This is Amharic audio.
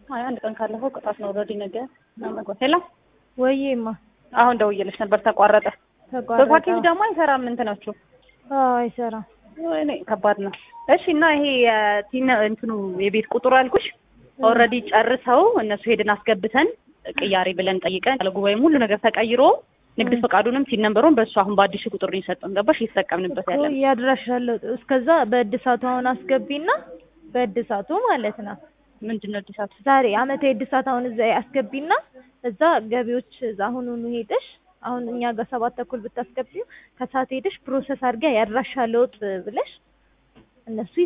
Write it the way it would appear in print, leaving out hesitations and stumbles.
አይ አንድ ቀን ካለፈው ቅጣት ነው። ኦልሬዲ ነገ ነው መግባት። ሄሎ ወይዬማ አሁን ደውዬልሽ ነበር ተቋረጠ። በፓኬጅ ደግሞ አይሰራም እንትናችሁ? አዎ አይሰራም። ወይኔ ከባድ ነው። እሺ እና ይሄ ቲና እንትኑ የቤት ቁጥሩ አልኩሽ ኦልሬዲ ጨርሰው እነሱ ሄድን አስገብተን ቅያሬ ብለን ጠይቀን ለጉባኤ ሙሉ ነገር ተቀይሮ ንግድ ፈቃዱንም ሲን ነምበሩን በእሱ አሁን በአዲስ ቁጥር ነው የሰጠን። ገባሽ? እየተጠቀምንበት ያለ እኮ ያድራሻለሁ። እስከዛ በእድሳቱ አሁን አስገቢና በእድሳቱ ማለት ነው። ምንድነው እድሳቱ? ዛሬ አመት እድሳት አሁን እዛ አስገቢና እዛ ገቢዎች እዛ አሁኑኑ ሄደሽ አሁን እኛ ጋር 7 ተኩል ብታስገቢው ከሰዓት ሄደሽ ፕሮሰስ አድርጋ ያድራሻ ለውጥ ብለሽ እነሱ